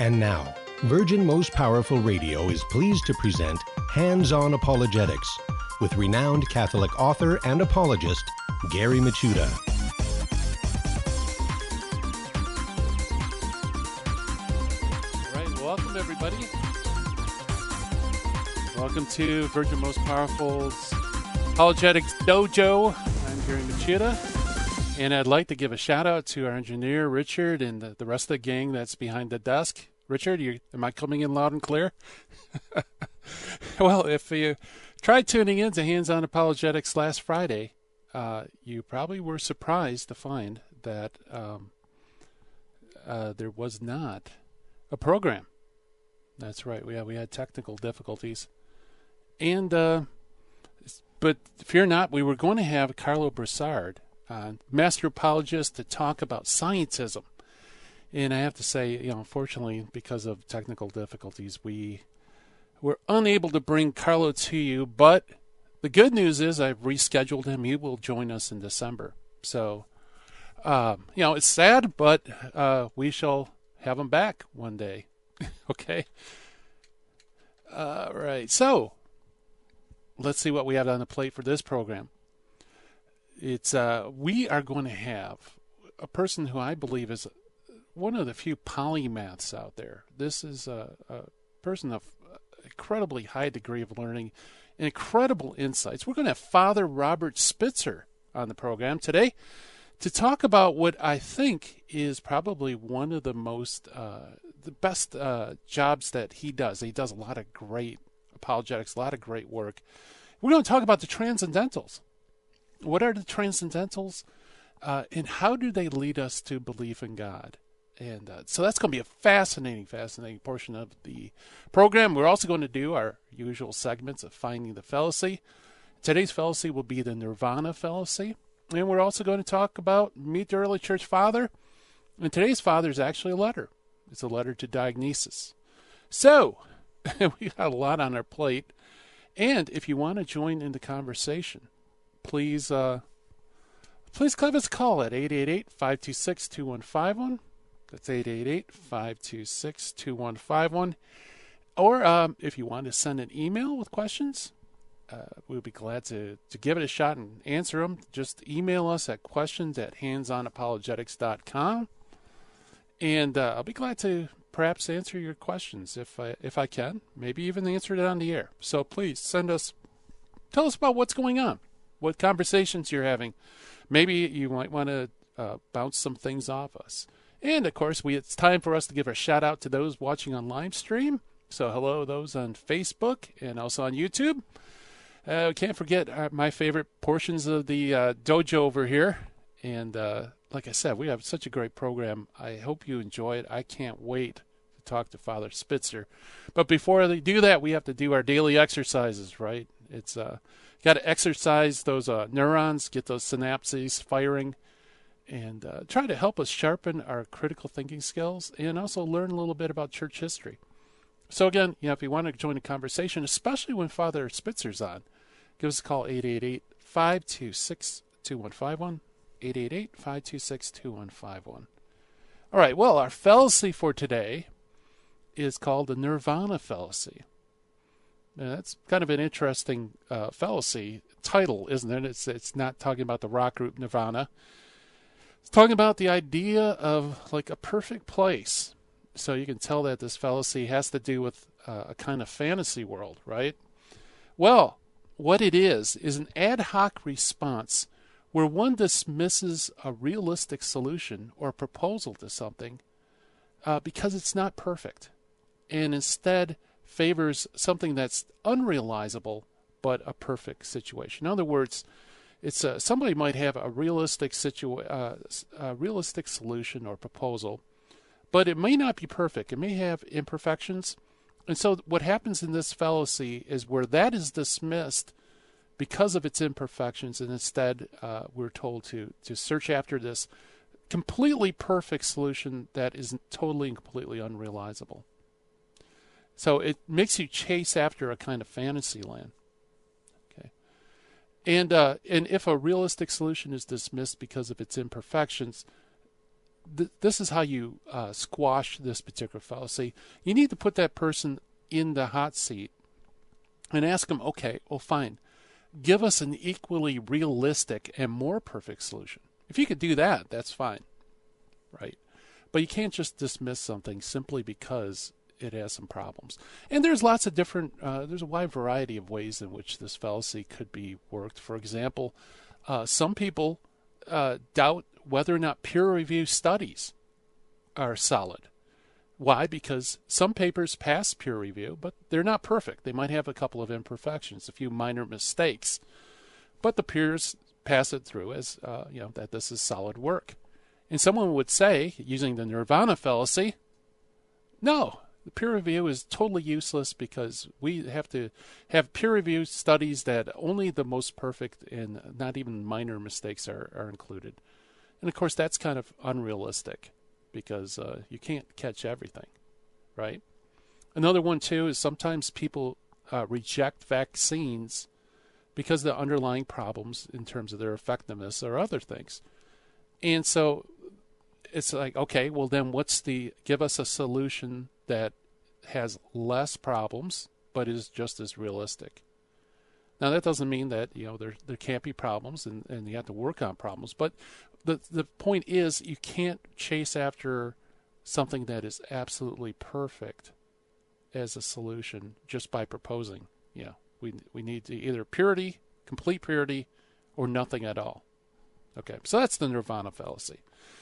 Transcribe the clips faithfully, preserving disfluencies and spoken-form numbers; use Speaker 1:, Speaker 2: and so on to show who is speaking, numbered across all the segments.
Speaker 1: And now, Virgin Most Powerful Radio is pleased to present Hands-On Apologetics with renowned Catholic author and apologist, Gary Michuta.
Speaker 2: All right, welcome everybody. Welcome to Virgin Most Powerful's Apologetics Dojo. I'm Gary Michuta, and I'd like to give a shout out to our engineer, Richard, and the, the rest of the gang that's behind the desk. Richard, you, am I coming in loud and clear? Well, if you tried tuning in to Hands-On Apologetics last Friday, uh, you probably were surprised to find that um, uh, there was not a program. That's right. We had, we had technical difficulties. And, uh, but fear not, we were going to have Carlo Broussard, uh, master apologist, to talk about scientism. And I have to say, you know, unfortunately, because of technical difficulties, we were unable to bring Carlo to you. But the good news is I've rescheduled him. He will join us in December. So, um, you know, it's sad, but uh, we shall have him back one day. Okay? All right. So, let's see what we have on the plate for this program. It's uh, we are going to have a person who I believe is one of the few polymaths out there. This is a, a person of incredibly high degree of learning and incredible insights. We're going to have Father Robert Spitzer on the program today to talk about what I think is probably one of the most, uh, the best uh, jobs that he does. He does a lot of great apologetics, a lot of great work. We're going to talk about the Transcendentals. What are the Transcendentals, uh, and how do they lead us to belief in God? And uh, so that's going to be a fascinating, fascinating portion of the program. We're also going to do our usual segments of Finding the Fallacy. Today's fallacy will be the Nirvana fallacy. And we're also going to talk about Meet the Early Church Father. And today's father is actually a letter. It's a letter to Dionysius. So, we got a lot on our plate. And if you want to join in the conversation, please, uh, please give us a call at eight eight eight, five two six, two one five one. That's eight eight eight, five two six, two one five one. Or um, if you want to send an email with questions, uh, we'll be glad to, to give it a shot and answer them. Just email us at questions at hands on apologetics dot com. And uh, I'll be glad to perhaps answer your questions if I, if I can. Maybe even answer it on the air. So please send us, tell us about what's going on, what conversations you're having. Maybe you might want to uh, bounce some things off us. And, of course, we it's time for us to give a shout-out to those watching on live stream. So hello those on Facebook and also on YouTube. Uh, can't forget uh, my favorite portions of the uh, dojo over here. And uh, like I said, we have such a great program. I hope you enjoy it. I can't wait to talk to Father Spitzer. But before they do that, we have to do our daily exercises, right? It's uh, got to exercise those uh, neurons, get those synapses firing, and uh, try to help us sharpen our critical thinking skills and also learn a little bit about church history. So again, you know, if you want to join a conversation, especially when Father Spitzer's on, give us a call, eight eight eight, five two six, two one five one, eight eight eight, five two six, two one five one. All right, well, our fallacy for today is called the Nirvana fallacy. Now, that's kind of an interesting uh, fallacy title, isn't it? It's, it's not talking about the rock group Nirvana. It's talking about the idea of like a perfect place. So you can tell that this fallacy has to do with uh, a kind of fantasy world, right? Well, what it is, is an ad hoc response where one dismisses a realistic solution or proposal to something uh, because it's not perfect, and instead favors something that's unrealizable but a perfect situation. In other words, It's uh, somebody might have a realistic situa- uh, a realistic solution or proposal, but it may not be perfect. It may have imperfections. And so what happens in this fallacy is where that is dismissed because of its imperfections, and instead uh, we're told to, to search after this completely perfect solution that is totally and completely unrealizable. So it makes you chase after a kind of fantasy land. And uh, and if a realistic solution is dismissed because of its imperfections, th- this is how you uh, squash this particular fallacy. You need to put that person in the hot seat and ask them, okay, well, fine. Give us an equally realistic and more perfect solution. If you could do that, that's fine, right? But you can't just dismiss something simply because it has some problems. And there's lots of different, uh, there's a wide variety of ways in which this fallacy could be worked. For example, uh, some people uh, doubt whether or not peer-reviewed studies are solid. Why? Because some papers pass peer review, but they're not perfect. They might have a couple of imperfections, a few minor mistakes, but the peers pass it through as, uh, you know, that this is solid work. And someone would say, using the nirvana fallacy, no, the peer review is totally useless because we have to have peer review studies that only the most perfect and not even minor mistakes are, are included. And of course, that's kind of unrealistic, because uh, you can't catch everything, right? Another one, too, is sometimes people uh, reject vaccines because of the underlying problems in terms of their effectiveness or other things. And so it's like, okay, well, then what's the, give us a solution that has less problems but is just as realistic. Now, that doesn't mean that, you know, there there can't be problems and, and you have to work on problems, but the the point is you can't chase after something that is absolutely perfect as a solution just by proposing. You know, we we need to either purity, complete purity, or nothing at all. Okay, so that's the nirvana fallacy.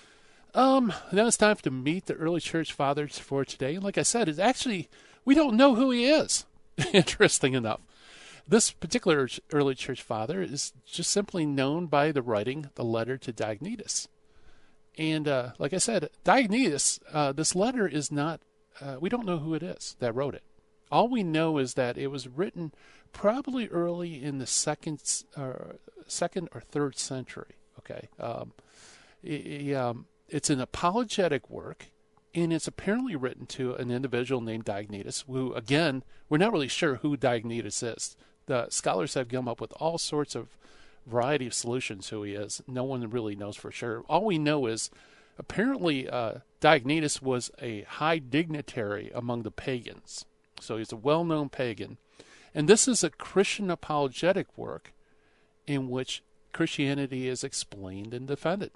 Speaker 2: Um, now it's time to meet the early church fathers for today. Like I said, it's actually, we don't know who he is, interesting enough. This particular early church father is just simply known by the writing, the letter to Diognetus. And uh, like I said, Diognetus, uh, this letter is not, uh, we don't know who it is that wrote it. All we know is that it was written probably early in the second, uh, second or third century. Okay, um, it, um, it's an apologetic work, and it's apparently written to an individual named Diognetus, who, again, we're not really sure who Diognetus is. The scholars have come up with all sorts of variety of solutions who he is. No one really knows for sure. All we know is apparently uh, Diognetus was a high dignitary among the pagans. So he's a well-known pagan. And this is a Christian apologetic work in which Christianity is explained and defended.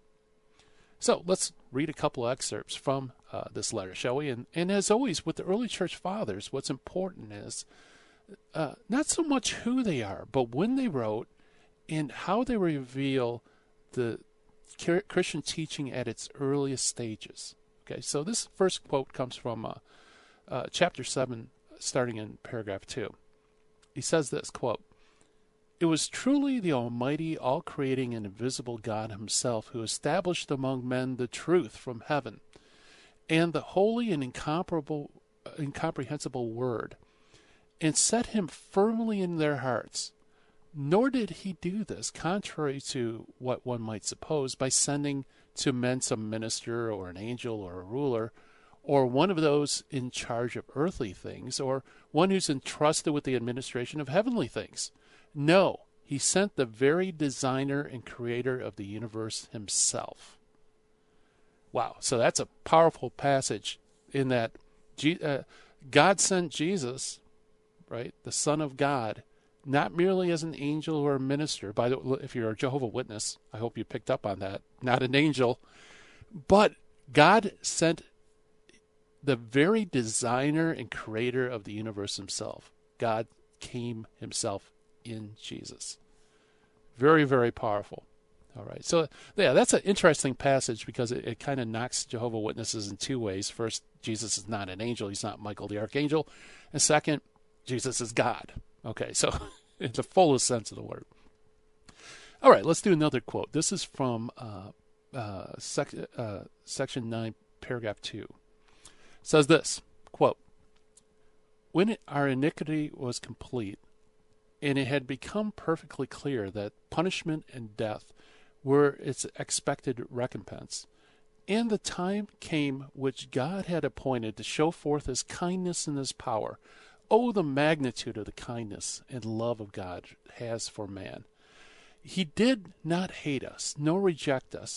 Speaker 2: So let's read a couple excerpts from uh, this letter, shall we? And, and as always, with the early church fathers, what's important is uh, not so much who they are, but when they wrote and how they reveal the Christian teaching at its earliest stages. Okay, so this first quote comes from uh, uh, chapter seven, starting in paragraph two. He says this, quote, "It was truly the almighty, all-creating and invisible God himself who established among men the truth from heaven, and the holy and incomparable, incomprehensible word, and set him firmly in their hearts. Nor did he do this, contrary to what one might suppose, by sending to men some minister or an angel or a ruler, or one of those in charge of earthly things, or one who's entrusted with the administration of heavenly things. No, he sent the very designer and creator of the universe himself." Wow, so that's a powerful passage in that G- uh, God sent Jesus, right, the Son of God, not merely as an angel or a minister. By the way, if you're a Jehovah's Witness, I hope you picked up on that. Not an angel, but God sent the very designer and creator of the universe himself. God came himself in Jesus. Very, very powerful. All right. So, yeah, that's an interesting passage because it, it kind of knocks Jehovah's Witnesses in two ways. First, Jesus is not an angel. He's not Michael the Archangel. And second, Jesus is God. Okay, so in the fullest sense of the word. All right, let's do another quote. This is from uh, uh, sec- uh, section nine, paragraph two. It says this, quote, "When it, our iniquity was complete, and it had become perfectly clear that punishment and death were its expected recompense, and the time came which God had appointed to show forth his kindness and his power. Oh, the magnitude of the kindness and love of God has for man. He did not hate us, nor reject us,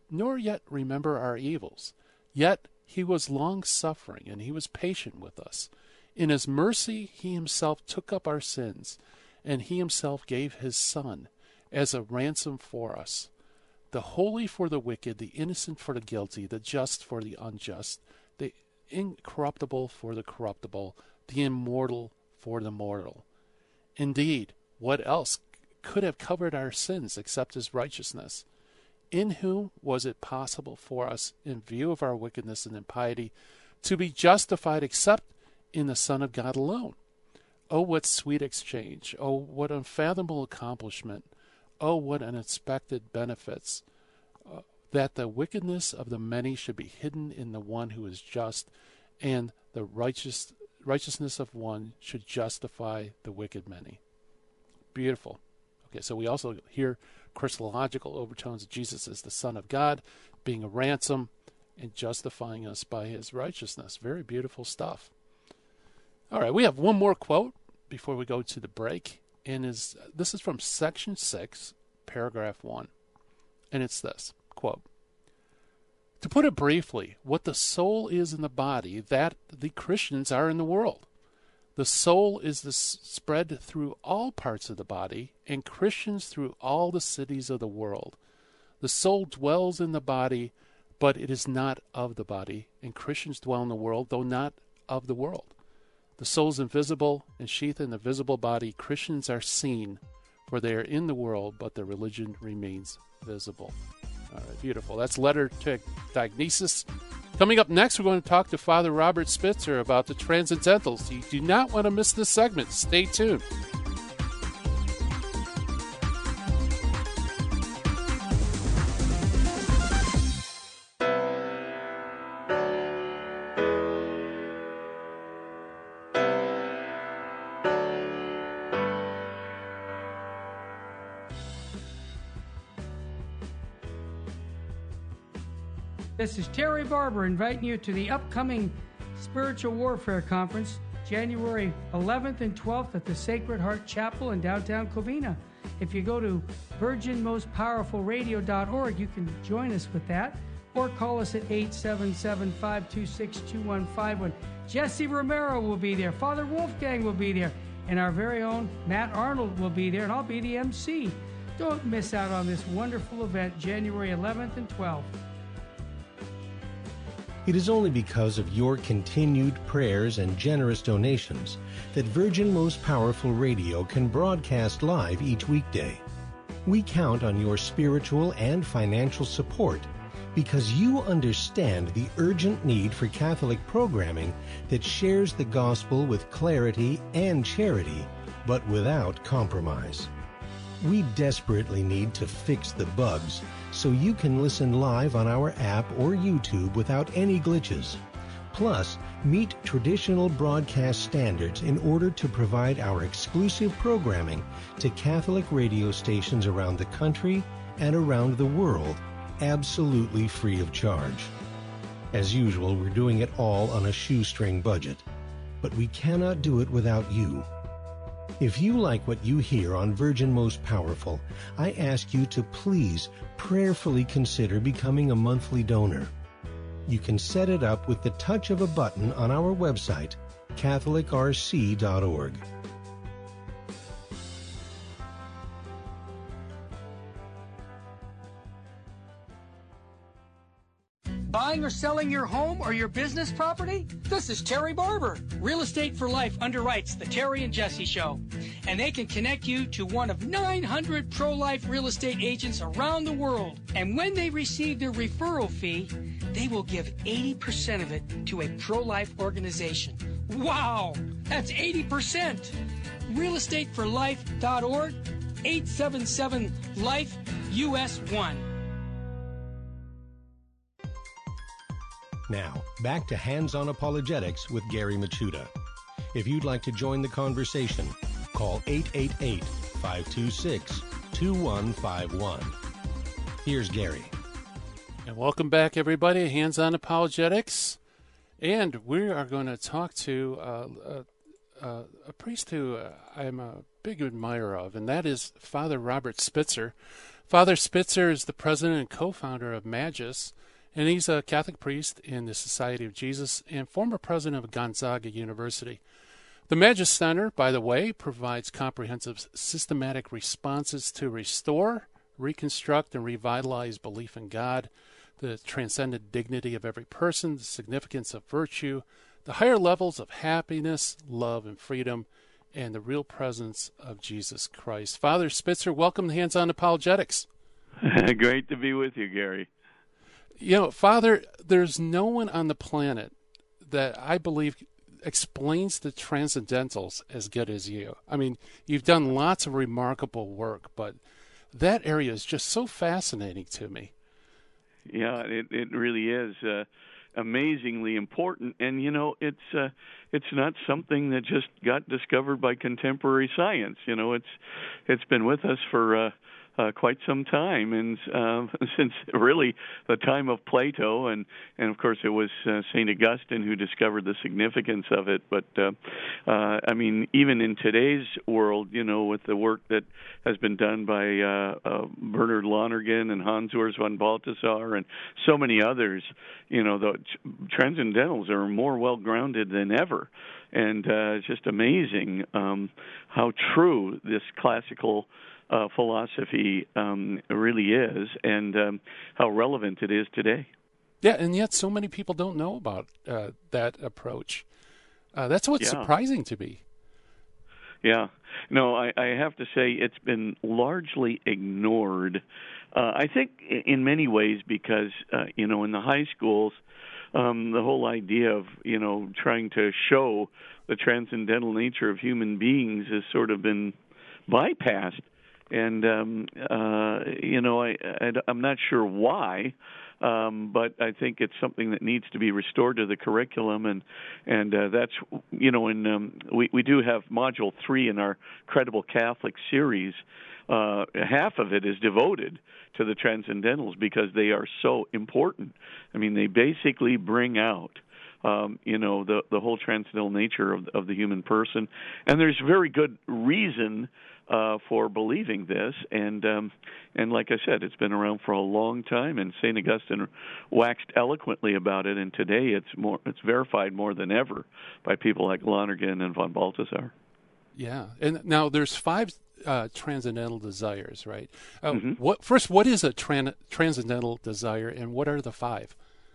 Speaker 2: nor yet remember our evils. Yet he was long-suffering, and he was patient with us. In his mercy he himself took up our sins, and he himself gave his Son as a ransom for us. The holy for the wicked, the innocent for the guilty, the just for the unjust, the incorruptible for the corruptible, the immortal for the mortal. Indeed, what else could have covered our sins except his righteousness? In whom was it possible for us, in view of our wickedness and impiety, to be justified except in the Son of God alone? Oh, what sweet exchange! Oh, what unfathomable accomplishment! Oh, what unexpected benefits! Uh, that the wickedness of the many should be hidden in the one who is just, and the righteous righteousness of one should justify the wicked many. Beautiful. Okay, so we also hear Christological overtones of Jesus as the Son of God, being a ransom and justifying us by his righteousness. Very beautiful stuff. All right, we have one more quote before we go to the break, and is this is from section six, paragraph one, and it's this, quote, "To put it briefly, what the soul is in the body, that the Christians are in the world. The soul is the spread through all parts of the body, and Christians through all the cities of the world. The soul dwells in the body, but it is not of the body, and Christians dwell in the world, though not of the world. The soul is invisible and sheathed in the visible body. Christians are seen, for they are in the world, but their religion remains visible." All right, beautiful. That's Letter to Diagnosis. Coming up next, we're going to talk to Father Robert Spitzer about the Transcendentals. You do not want to miss this segment. Stay tuned.
Speaker 3: This is Terry Barber inviting you to the upcoming Spiritual Warfare Conference, January eleventh and twelfth at the Sacred Heart Chapel in downtown Covina. If you go to virgin most powerful radio dot org, you can join us with that, or call us at eight seven seven, five two six, two one five one. Jesse Romero will be there, Father Wolfgang will be there, and our very own Matt Arnold will be there, and I'll be the M C. Don't miss out on this wonderful event, January eleventh and twelfth.
Speaker 1: It is only because of your continued prayers and generous donations that Virgin Most Powerful Radio can broadcast live each weekday. We count on your spiritual and financial support because you understand the urgent need for Catholic programming that shares the gospel with clarity and charity, but without compromise. We desperately need to fix the bugs so you can listen live on our app or YouTube without any glitches. Plus, meet traditional broadcast standards in order to provide our exclusive programming to Catholic radio stations around the country and around the world, absolutely free of charge. As usual, we're doing it all on a shoestring budget, but we cannot do it without you. If you like what you hear on Virgin Most Powerful, I ask you to please prayerfully consider becoming a monthly donor. You can set it up with the touch of a button on our website, catholic r c dot org.
Speaker 3: Buying or selling your home or your business property? This is Terry Barber. Real Estate for Life underwrites the Terry and Jesse Show, and they can connect you to one of nine hundred pro-life real estate agents around the world. And when they receive their referral fee, they will give eighty percent of it to a pro-life organization. Wow, that's eighty percent. real estate for life dot org, eight seven seven, life, U S one.
Speaker 1: Now, back to Hands-On Apologetics with Gary Machuda. If you'd like to join the conversation, call eight eight eight, five two six, two one five one. Here's Gary.
Speaker 2: And welcome back, everybody, Hands-On Apologetics. And we are going to talk to uh, a, a, a priest who uh, I'm a big admirer of, and that is Father Robert Spitzer. Father Spitzer is the president and co-founder of Magis, and he's a Catholic priest in the Society of Jesus and former president of Gonzaga University. The Magis Center, by the way, provides comprehensive systematic responses to restore, reconstruct, and revitalize belief in God, the transcendent dignity of every person, the significance of virtue, the higher levels of happiness, love, and freedom, and the real presence of Jesus Christ. Father Spitzer, welcome to Hands On Apologetics.
Speaker 4: Great to be with you, Gary.
Speaker 2: You know, Father, there's no one on the planet that I believe explains the transcendentals as good as you. I mean, you've done lots of remarkable work, but that area is just so fascinating to me.
Speaker 4: Yeah, it, it really is. Uh, amazingly important, and you know it's uh, it's not something that just got discovered by contemporary science. You know, it's it's been with us for uh, uh, quite some time, and uh, since really the time of Plato, and and of course it was uh, Saint Augustine who discovered the significance of it. But uh, uh, I mean, even in today's world, you know, with the work that has been done by uh, uh, Bernard Lonergan and Hans Urs von Balthasar and so many others, you know, the transcendentals are more well-grounded than ever. And uh, it's just amazing um, how true this classical uh, philosophy um, really is, and um, how relevant it is today.
Speaker 2: Yeah, and yet so many people don't know about uh, that approach. Uh, that's what's
Speaker 4: yeah.
Speaker 2: surprising to me.
Speaker 4: Yeah. No, I, I have to say it's been largely ignored. Uh, I think in many ways because, uh, you know, in the high schools, um, the whole idea of, you know, trying to show the transcendental nature of human beings has sort of been bypassed. And, um, uh, you know, I, I, I'm not sure why. Um, but I think it's something that needs to be restored to the curriculum, and and uh, that's, you know, in um, we we do have module three in our Credible Catholic series. Uh, half of it is devoted to the transcendentals because they are so important. I mean, they basically bring out, um, you know, the the whole transcendental nature of of the human person, and there's very good reason Uh, for believing this, and um, and like I said, it's been around for a long time, and Saint Augustine waxed eloquently about it, and today it's more it's verified more than ever by people like Lonergan and von Balthasar.
Speaker 2: Yeah, and now there's five uh, transcendental desires, right? Uh,
Speaker 4: mm-hmm.
Speaker 2: What first? What is a tran- transcendental desire, and what are the five?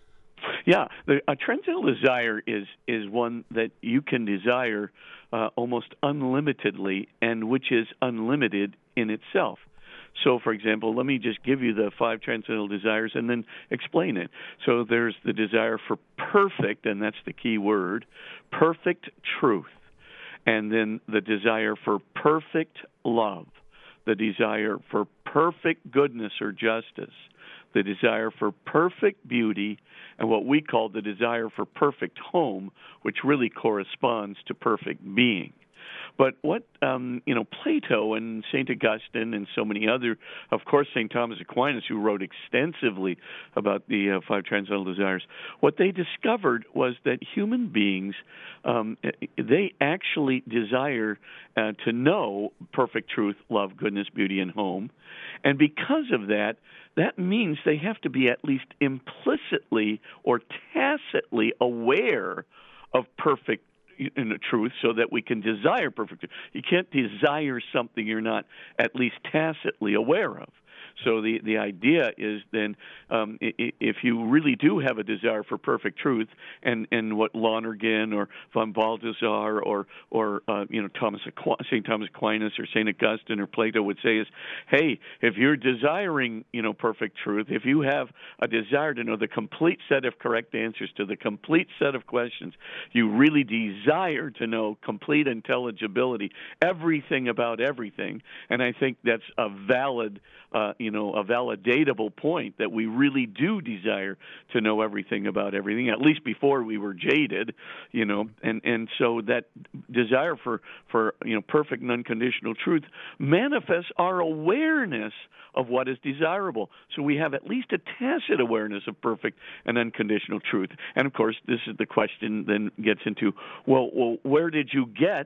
Speaker 4: Yeah, the, a transcendental desire is is one that you can desire uh, almost unlimitedly, and which is unlimited in itself. So, for example, let me just give you the five transcendental desires and then explain it. So there's the desire for perfect, and that's the key word, perfect truth. And then the desire for perfect love, the desire for perfect goodness or justice, the desire for perfect beauty, and what we call the desire for perfect home, which really corresponds to perfect being. But what, um, you know, Plato and Saint Augustine and so many other, of course, Saint Thomas Aquinas, who wrote extensively about the uh, five transcendental desires, what they discovered was that human beings, um, they actually desire uh, to know perfect truth, love, goodness, beauty, and home. And because of that, that means they have to be at least implicitly or tacitly aware of perfect in the truth, so that we can desire perfect truth. You can't desire something you're not at least tacitly aware of. So the, the idea is then, um, if you really do have a desire for perfect truth, and, and what Lonergan or von Balthasar or or uh, you know Thomas Aqu- Saint Thomas Aquinas or Saint Augustine or Plato would say is, hey, if you're desiring you know perfect truth, if you have a desire to know the complete set of correct answers to the complete set of questions, you really desire to know complete intelligibility, everything about everything, and I think that's a valid. Uh, you know, a validatable point that we really do desire to know everything about everything, at least before we were jaded, you know, and, and so that desire for, for, you know, perfect and unconditional truth manifests our awareness of what is desirable. So we have at least a tacit awareness of perfect and unconditional truth. And, of course, this is the question then gets into, well, well where did you get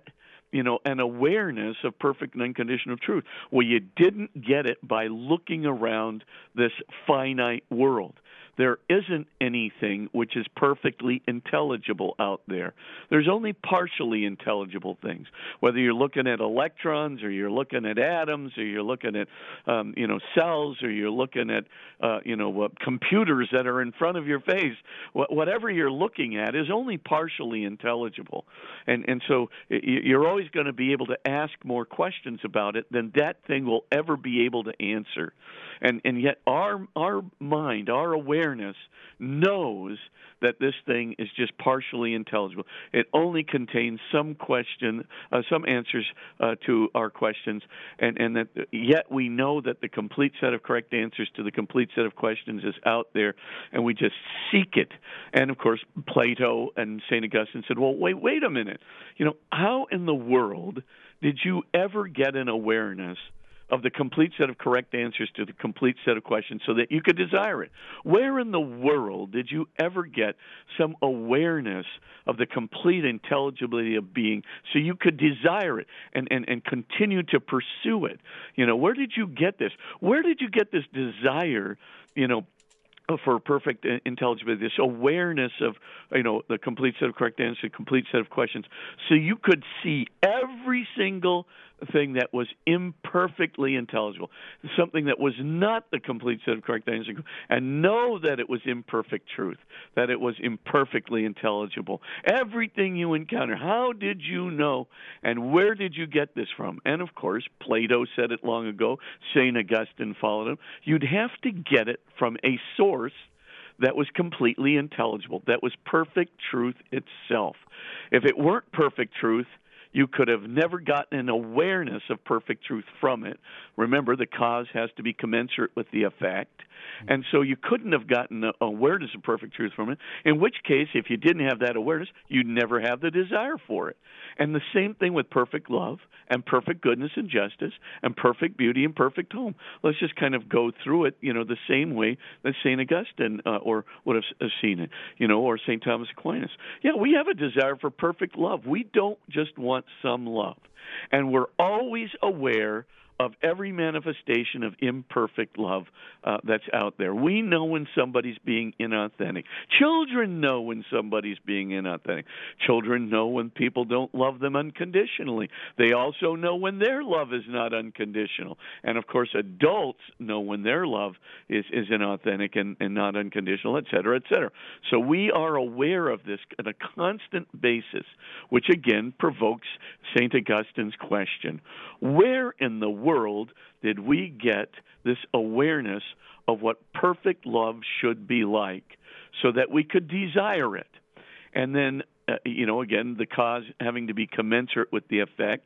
Speaker 4: you know, an awareness of perfect and unconditional truth. Well, you didn't get it by looking around this finite world. There isn't anything which is perfectly intelligible out there. There's only partially intelligible things. Whether you're looking at electrons, or you're looking at atoms, or you're looking at, um, you know, cells, or you're looking at, uh, you know, uh, computers that are in front of your face. Wh- whatever you're looking at is only partially intelligible, and and so you're always going to be able to ask more questions about it than that thing will ever be able to answer. And and yet our our mind, our awareness knows that this thing is just partially intelligible. It only contains some question, uh, some answers uh, to our questions, and, and that yet we know that the complete set of correct answers to the complete set of questions is out there, and we just seek it. And of course, Plato and Saint Augustine said, well, wait, wait a minute. You know, how in the world did you ever get an awareness of the complete set of correct answers to the complete set of questions so that you could desire it? Where in the world did you ever get some awareness of the complete intelligibility of being so you could desire it and, and, and continue to pursue it? You know, where did you get this? Where did you get this desire, you know, for perfect intelligibility, this awareness of, you know, the complete set of correct answers, the complete set of questions, so you could see every single thing that was imperfectly intelligible, something that was not the complete set of correct answers, and know that it was imperfect truth, that it was imperfectly intelligible. Everything you encounter, how did you know, and where did you get this from? And of course, Plato said it long ago, Saint Augustine followed him. You'd have to get it from a source that was completely intelligible, that was perfect truth itself. If it weren't perfect truth, you could have never gotten an awareness of perfect truth from it. Remember, the cause has to be commensurate with the effect. And so you couldn't have gotten an awareness of perfect truth from it, in which case, if you didn't have that awareness, you'd never have the desire for it. And the same thing with perfect love and perfect goodness and justice and perfect beauty and perfect home. Let's just kind of go through it, you know, the same way that Saint Augustine uh, or would have, have seen it, you know, or Saint Thomas Aquinas. Yeah, we have a desire for perfect love. We don't just want some love. And we're always aware of every manifestation of imperfect love uh, that's out there. We know when somebody's being inauthentic. Children know when somebody's being inauthentic. Children know when people don't love them unconditionally. They also know when their love is not unconditional. And, of course, adults know when their love is, is inauthentic and, and not unconditional, et cetera, et cetera. So we are aware of this on a constant basis, which, again, provokes Saint Augustine's question. Where in the world did we get this awareness of what perfect love should be like so that we could desire it? And then, uh, you know, again, the cause having to be commensurate with the effect.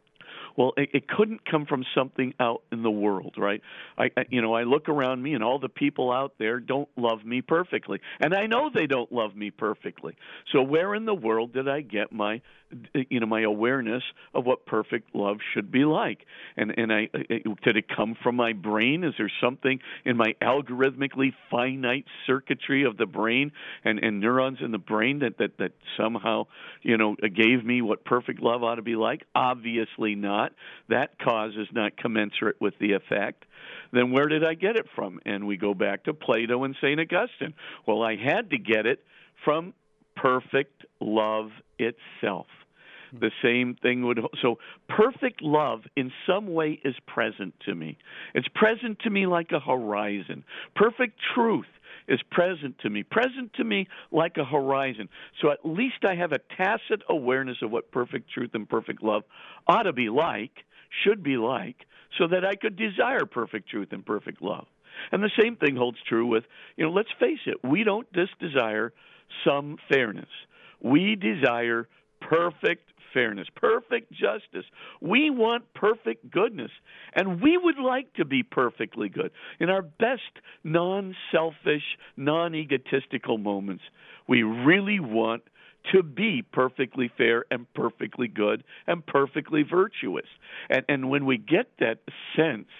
Speaker 4: Well, it, it couldn't come from something out in the world, right? I, I, you know, I look around me, and all the people out there don't love me perfectly, and I know they don't love me perfectly. So, where in the world did I get my, you know, my awareness of what perfect love should be like? And and I, it, did it come from my brain? Is there something in my algorithmically finite circuitry of the brain and, and neurons in the brain that, that that somehow, you know, gave me what perfect love ought to be like? Obviously not. That cause is not commensurate with the effect. Then where did I get it from? And we go back to Plato and Saint Augustine. Well, I had to get it from perfect love itself. The same thing would, so perfect love in some way is present to me. It's present to me like a horizon. Perfect truth is present to me, present to me like a horizon. So at least I have a tacit awareness of what perfect truth and perfect love ought to be like, should be like, so that I could desire perfect truth and perfect love. And the same thing holds true with, you know, let's face it, we don't just desire some fairness. We desire perfect fairness, perfect justice. We want perfect goodness, and we would like to be perfectly good. In our best non-selfish, non-egotistical moments, we really want to be perfectly fair and perfectly good and perfectly virtuous. And, and when we get that sense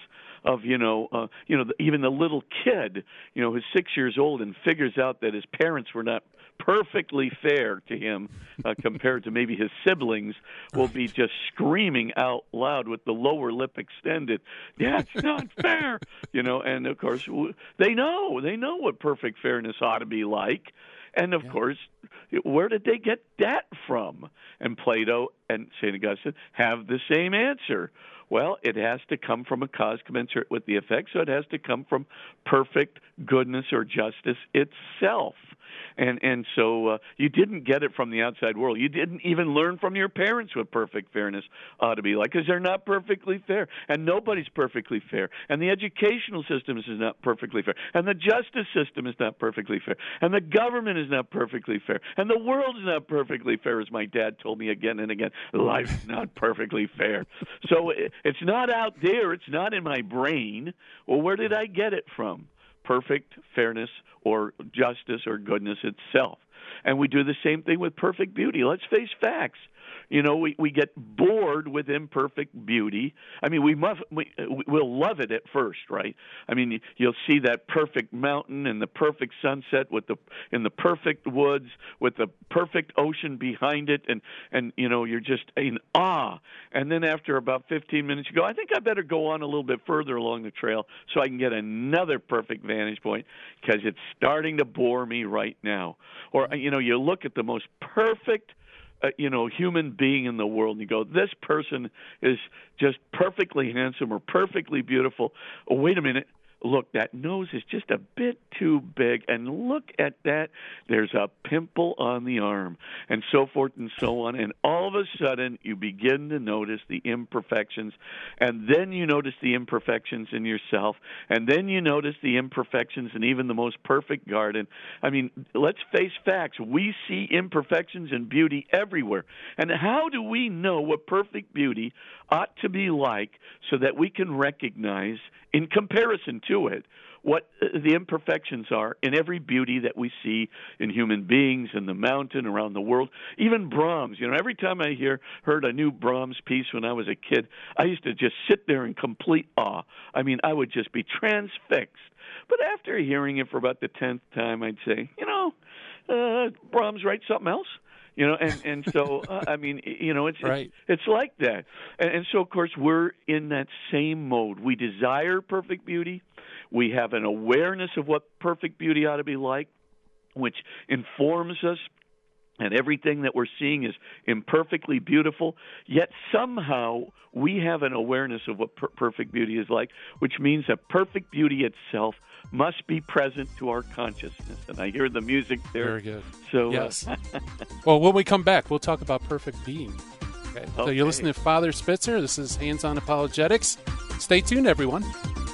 Speaker 4: of you know, uh, you know, the, even the little kid, you know, who's six years old and figures out that his parents were not perfectly fair to him uh, compared to maybe his siblings, will be just screaming out loud with the lower lip extended, "That's not fair!" You know, and of course they know they know what perfect fairness ought to be like. And, of yeah. course, where did they get that from? And Plato and Saint Augustine have the same answer. Well, it has to come from a cause commensurate with the effect, so it has to come from perfect goodness or justice itself. And and so uh, you didn't get it from the outside world. You didn't even learn from your parents what perfect fairness ought to be like, because they're not perfectly fair, and nobody's perfectly fair, and the educational system is not perfectly fair, and the justice system is not perfectly fair, and the government is not perfectly fair, and the world is not perfectly fair, as my dad told me again and again. Life's not perfectly fair. So it, it's not out there. It's not in my brain. Well, where did I get it from? Perfect fairness or justice or goodness itself. And we do the same thing with perfect beauty. Let's face facts. You know, we, we get bored with imperfect beauty. I mean, we must we we'll love it at first, right? I mean, you'll see that perfect mountain and the perfect sunset with the in the perfect woods with the perfect ocean behind it, and and you know, you're just in awe. And then after about fifteen minutes, you go, I think I better go on a little bit further along the trail so I can get another perfect vantage point, because it's starting to bore me right now. Or you know, you look at the most perfect Uh, you know, human being in the world, and you go, this person is just perfectly handsome or perfectly beautiful. Oh, wait a minute. Look, that nose is just a bit too big, and look at that. There's a pimple on the arm, and so forth and so on. And all of a sudden, you begin to notice the imperfections, and then you notice the imperfections in yourself, and then you notice the imperfections in even the most perfect garden. I mean, let's face facts. We see imperfections and beauty everywhere. And how do we know what perfect beauty ought to be like so that we can recognize, in comparison to it, what the imperfections are in every beauty that we see in human beings, in the mountain, around the world? Even Brahms, you know, every time I hear heard a new Brahms piece when I was a kid, I used to just sit there in complete awe. I mean, I would just be transfixed. But after hearing it for about the tenth time, I'd say, you know, uh, Brahms writes something else. You know, and, and so, uh, I mean, you know, it's,
Speaker 2: right.
Speaker 4: it's it's like that. And, and so, of course, we're in that same mode. We desire perfect beauty. We have an awareness of what perfect beauty ought to be like, which informs us. And everything that we're seeing is imperfectly beautiful. Yet somehow we have an awareness of what per- perfect beauty is like, which means that perfect beauty itself must be present to our consciousness. And I hear the music there.
Speaker 2: Very good.
Speaker 4: So,
Speaker 2: yes.
Speaker 4: Uh,
Speaker 2: well, when we come back, we'll talk about perfect being. Okay. So
Speaker 4: okay.
Speaker 2: you're listening to Father Spitzer. This is Hands-On Apologetics. Stay tuned, everyone.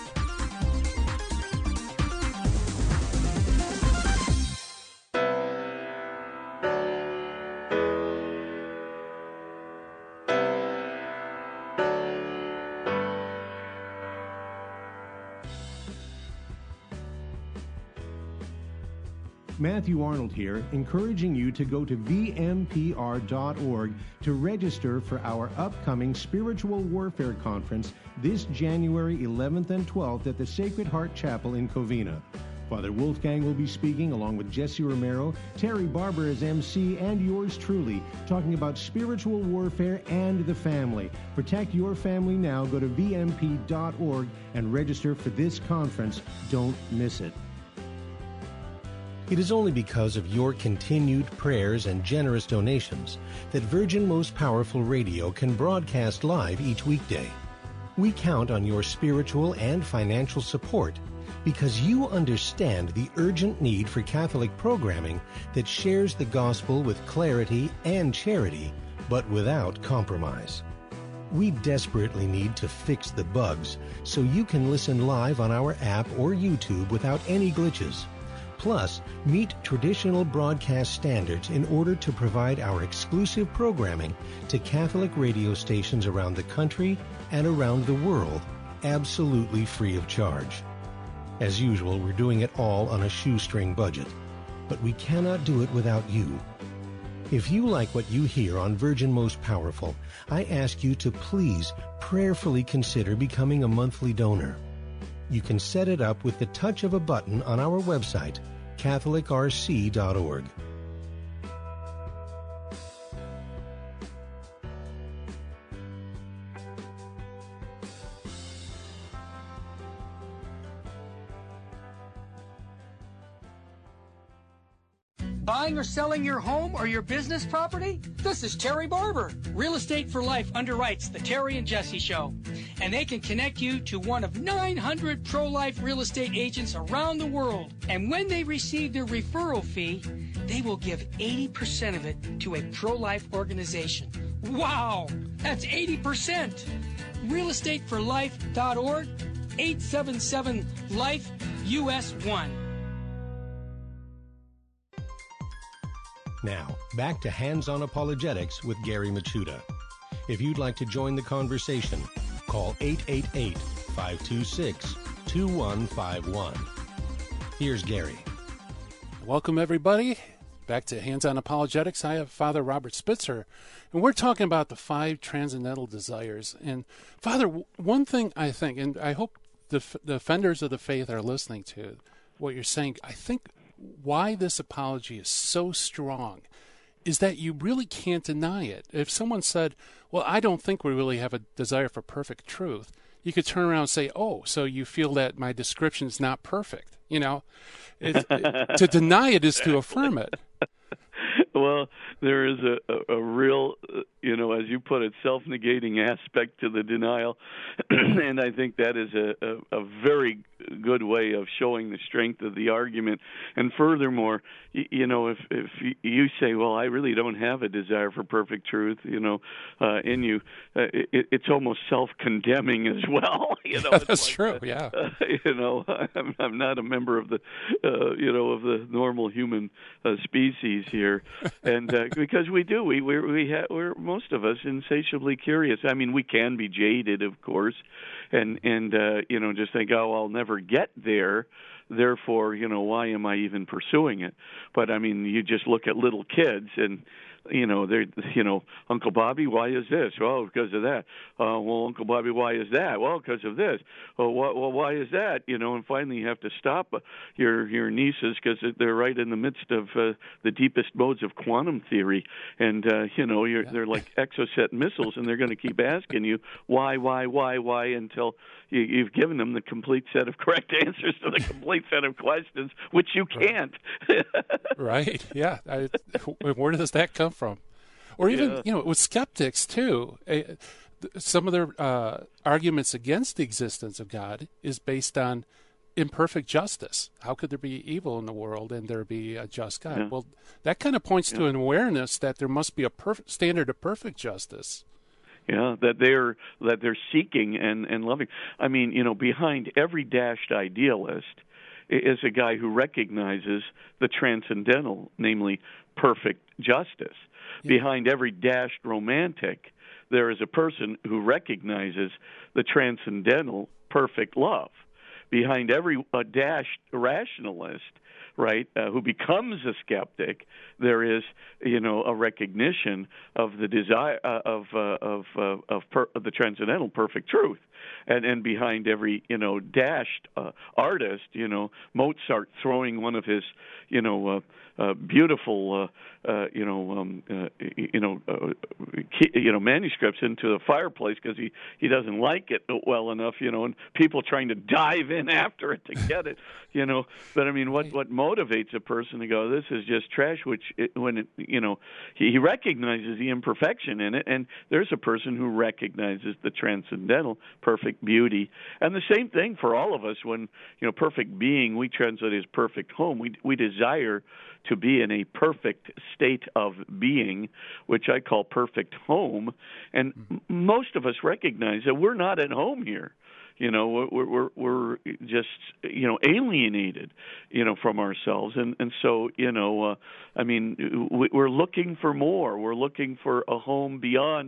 Speaker 1: Matthew Arnold here, encouraging you to go to v m p r dot org to register for our upcoming Spiritual Warfare Conference this January eleventh and twelfth at the Sacred Heart Chapel in Covina. Father Wolfgang will be speaking along with Jesse Romero, Terry Barber as M C, and yours truly, talking about spiritual warfare and the family. Protect your family now. Go to v m p dot org and register for this conference. Don't miss it.
Speaker 5: It is only because of your continued prayers and generous donations that Virgin Most Powerful Radio can broadcast live each weekday. We count on your spiritual and financial support because you understand the urgent need for Catholic programming that shares the gospel with clarity and charity, but without compromise. We desperately need to fix the bugs so you can listen live on our app or YouTube without any glitches. Plus, meet traditional broadcast standards in order to provide our exclusive programming to Catholic radio stations around the country and around the world, absolutely free of charge. As usual, we're doing it all on a shoestring budget, but we cannot do it without you. If you like what you hear on Virgin Most Powerful, I ask you to please prayerfully consider becoming a monthly donor.
Speaker 1: You can set it up with the touch of a button on our website, catholic r c dot org.
Speaker 3: Buying or selling your home or your business property? This is Terry Barber. Real Estate for Life underwrites the Terry and Jesse Show, and they can connect you to one of nine hundred pro-life real estate agents around the world. And when they receive their referral fee, they will give eighty percent of it to a pro-life organization. Wow, that's eighty percent. real estate for life dot org, eight seven seven life U S one.
Speaker 1: Now, back to Hands-On Apologetics with Gary Michuta. If you'd like to join the conversation, call eight eight eight, five two six, two one five one. Here's Gary.
Speaker 2: Welcome, everybody. Back to Hands-On Apologetics. I have Father Robert Spitzer, and we're talking about the five transcendental desires. And, Father, one thing I think, and I hope the, the offenders of the faith are listening to what you're saying, I think why this apology is so strong is that you really can't deny it. If someone said, well, I don't think we really have a desire for perfect truth, you could turn around and say, oh, so you feel that my description is not perfect. You know, it, it, to deny it is to affirm it.
Speaker 4: Well, there is a, a, a real, uh, you know, as you put it, self-negating aspect to the denial, and I think that is a, a, a very good way of showing the strength of the argument. And furthermore, you, you know, if if you say, well, I really don't have a desire for perfect truth, you know, uh, in you, uh, it, it's almost self-condemning as well. You know,
Speaker 2: yeah, that's
Speaker 4: like,
Speaker 2: true. Yeah.
Speaker 4: Uh, you know, I'm, I'm not a member of the, uh, you know, of the normal human uh, species here. And uh, because we do, we we're, we ha- we're most of us insatiably curious. I mean, we can be jaded, of course, and and uh, you know, just think, oh, I'll never get there. Therefore, you know, why am I even pursuing it? But I mean, you just look at little kids and. You know, they're, you know, Uncle Bobby, why is this? Well, because of that. Uh, well, Uncle Bobby, why is that? Well, because of this. Well, wh- well, why is that? You know, and finally you have to stop your your nieces because they're right in the midst of uh, the deepest modes of quantum theory, and uh, you know, you're, yeah. they're like exocet missiles, and they're going to keep asking you why, why, why, why until you, you've given them the complete set of correct answers to the complete set of questions, which you can't.
Speaker 2: Right? Yeah. I, where does that come from? Or even, yeah. you know, with skeptics, too, uh, some of their uh, arguments against the existence of God is based on imperfect justice. How could there be evil in the world and there be a just God? Yeah. Well, that kind of points yeah. to an awareness that there must be a perfect standard of perfect justice.
Speaker 4: Yeah, that they're that they're seeking and, and loving. I mean, you know, behind every dashed idealist is a guy who recognizes the transcendental, namely perfect justice. Yeah. Behind every dashed romantic, there is a person who recognizes the transcendental perfect love. Behind every uh, dashed rationalist, right, uh, who becomes a skeptic, there is, you know, a recognition of the desire uh, of uh, of uh, of, per- of the transcendental perfect truth. And and behind every, you know, dashed uh, artist, you know, Mozart throwing one of his, you know, uh, uh, beautiful, uh, uh, you know, um, uh, you know, uh, key, you know, manuscripts into the fireplace because he, he doesn't like it well enough, you know, and people trying to dive in after it to get it, you know. But I mean, what what motivates a person to go, this is just trash? Which it, when it, you know, he, he recognizes the imperfection in it, and there's a person who recognizes the transcendental perfect beauty. And the same thing for all of us. When, you know, perfect being, we translate as perfect home. We we desire to be in a perfect state of being, which I call perfect home. And mm-hmm. most of us recognize that we're not at home here. You know, we're we're we're just, you know, alienated, you know, from ourselves, and and so, you know, uh, I mean, we're looking for more. We're looking for a home beyond,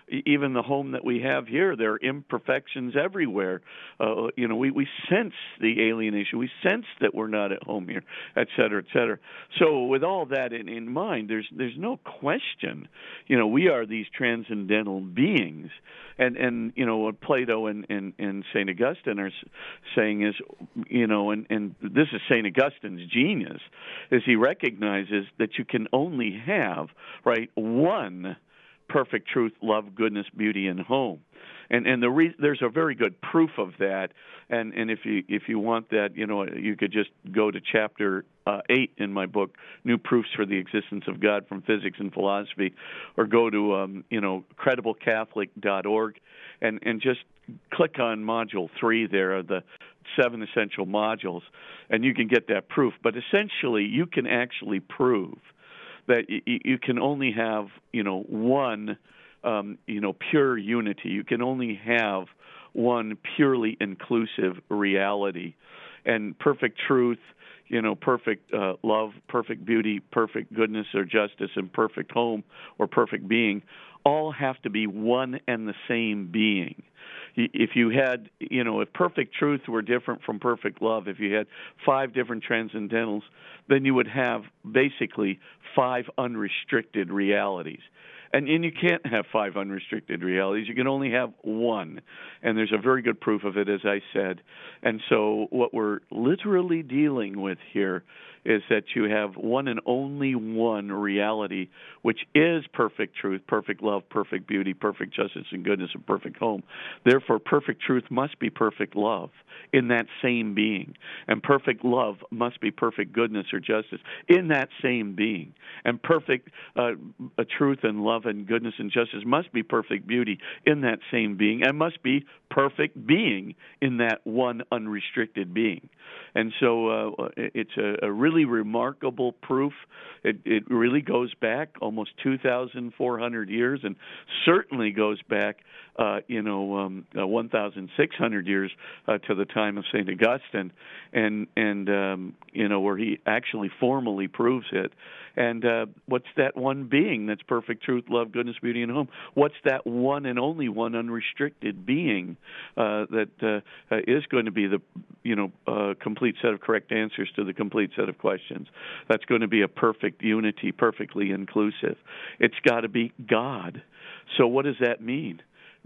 Speaker 4: even the home that we have here, there are imperfections everywhere. Uh, you know, we, we sense the alienation. We sense that we're not at home here, et cetera, et cetera. So with all that in, in mind, there's there's no question, you know, we are these transcendental beings. And, and you know, what Plato and, and, and Saint Augustine are saying is, you know, and, and this is Saint Augustine's genius, is he recognizes that you can only have, right, one perfect truth, love, goodness, beauty, and home. And and the re- there's a very good proof of that. And and if you if you want that, you know, you could just go to chapter uh, eight in my book, New Proofs for the Existence of God from Physics and Philosophy, or go to um, you know credible catholic dot org, and and just click on module three there, of the seven essential modules, and you can get that proof. But essentially, you can actually prove that y- you can only have, you know, one, um, you know, pure unity. You can only have one purely inclusive reality. And perfect truth, you know, perfect uh, love, perfect beauty, perfect goodness or justice, and perfect home or perfect being all have to be one and the same being. If you had, you know, if perfect truth were different from perfect love, if you had five different transcendentals, then you would have basically five unrestricted realities. And, and you can't have five unrestricted realities. You can only have one. And there's a very good proof of it, as I said. And so what we're literally dealing with here is that you have one and only one reality, which is perfect truth, perfect love, perfect beauty, perfect justice and goodness, and perfect home. Therefore, perfect truth must be perfect love in that same being. And perfect love must be perfect goodness or justice in that same being. And perfect uh, truth and love and goodness and justice must be perfect beauty in that same being, and must be perfect being in that one unrestricted being. And so uh, it's a, a really remarkable proof. It, it really goes back almost two thousand four hundred years, and certainly goes back, uh, you know, um, uh, one thousand six hundred years uh, to the time of Saint Augustine, and and um, you know, where he actually formally proves it. And uh, what's that one being that's perfect truth, love, goodness, beauty, and home? What's that one and only one unrestricted being uh, that uh, uh, is going to be the, you know, uh, complete set of correct answers to the complete set of questions? That's going to be a perfect unity, perfectly inclusive. It's got to be God. So what does that mean?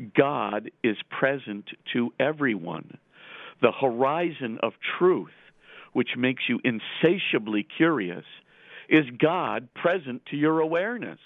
Speaker 4: God is present to everyone. The horizon of truth, which makes you insatiably curious, is God present to your awareness.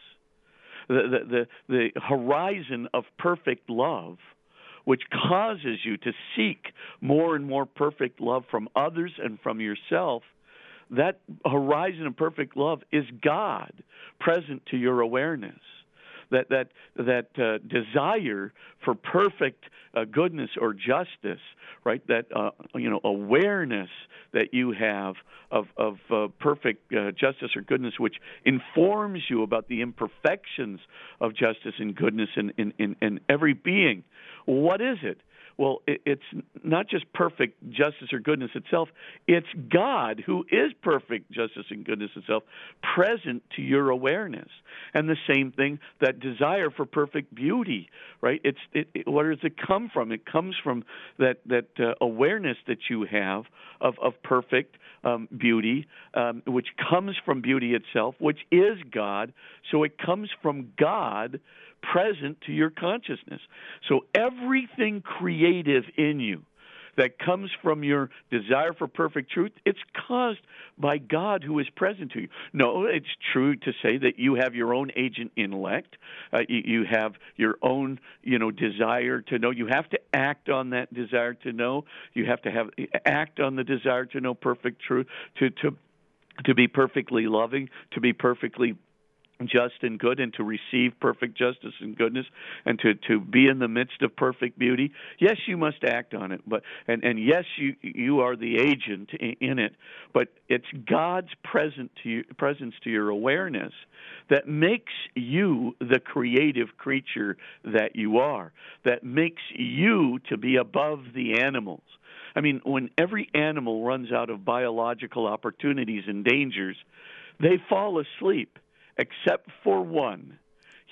Speaker 4: The, the, the, the horizon of perfect love, which causes you to seek more and more perfect love from others and from yourself, that horizon of perfect love is God present to your awareness. That that that uh, desire for perfect uh, goodness or justice, right? That uh, you know awareness that you have of of uh, perfect uh, justice or goodness, which informs you about the imperfections of justice and goodness in in, in, in every being. What is it? Well, it's not just perfect justice or goodness itself. It's God who is perfect justice and goodness itself, present to your awareness. And the same thing, that desire for perfect beauty, right? It's it, it, where does it come from? It comes from that that uh, awareness that you have of of perfect um, beauty, um, which comes from beauty itself, which is God. So it comes from God, present to your consciousness. So everything creative in you that comes from your desire for perfect truth, it's caused by God who is present to you. No, it's true to say that you have your own agent intellect. Uh, you, you have your own, you know, desire to know. You have to act on that desire to know. You have to have act on the desire to know perfect truth, to to to be perfectly loving, to be perfectly just and good, and to receive perfect justice and goodness, and to, to be in the midst of perfect beauty. Yes, you must act on it, but and, and yes, you you are the agent in it, but it's God's present to you, presence to your awareness that makes you the creative creature that you are, that makes you to be above the animals. I mean, when every animal runs out of biological opportunities and dangers, they fall asleep. Except for one.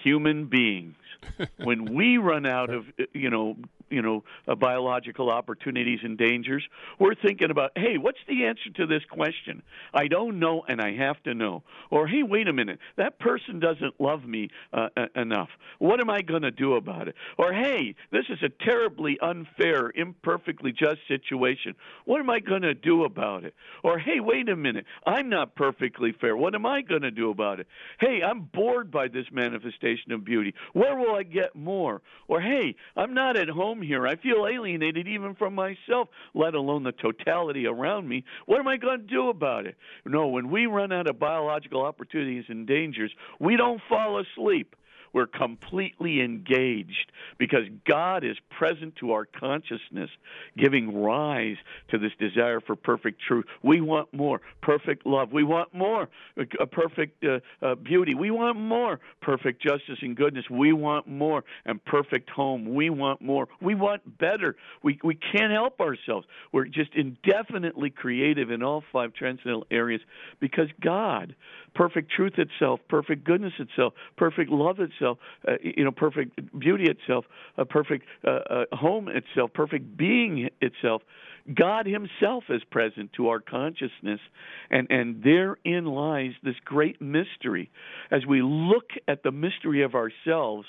Speaker 4: human beings. When we run out of, you know, you know, uh, biological opportunities and dangers, we're thinking about, hey, what's the answer to this question? I don't know, and I have to know. Or, hey, wait a minute, that person doesn't love me uh, enough. What am I going to do about it? Or, hey, this is a terribly unfair, imperfectly just situation. What am I going to do about it? Or, hey, wait a minute, I'm not perfectly fair. What am I going to do about it? Hey, I'm bored by this manifestation of beauty. Where will I get more? Or, hey, I'm not at home here. I feel alienated even from myself, let alone the totality around me. What am I going to do about it? No, when we run out of biological opportunities and dangers, we don't fall asleep. We're completely engaged because God is present to our consciousness, giving rise to this desire for perfect truth. We want more perfect love. We want more uh, perfect uh, uh, beauty. We want more perfect justice and goodness. We want more and perfect home. We want more. We want better. We we can't help ourselves. We're just indefinitely creative in all five transcendental areas because God, perfect truth itself, perfect goodness itself, perfect love itself, Uh, you know, perfect beauty itself, a perfect uh, uh, home itself, perfect being itself. God himself is present to our consciousness, and, and therein lies this great mystery. As we look at the mystery of ourselves,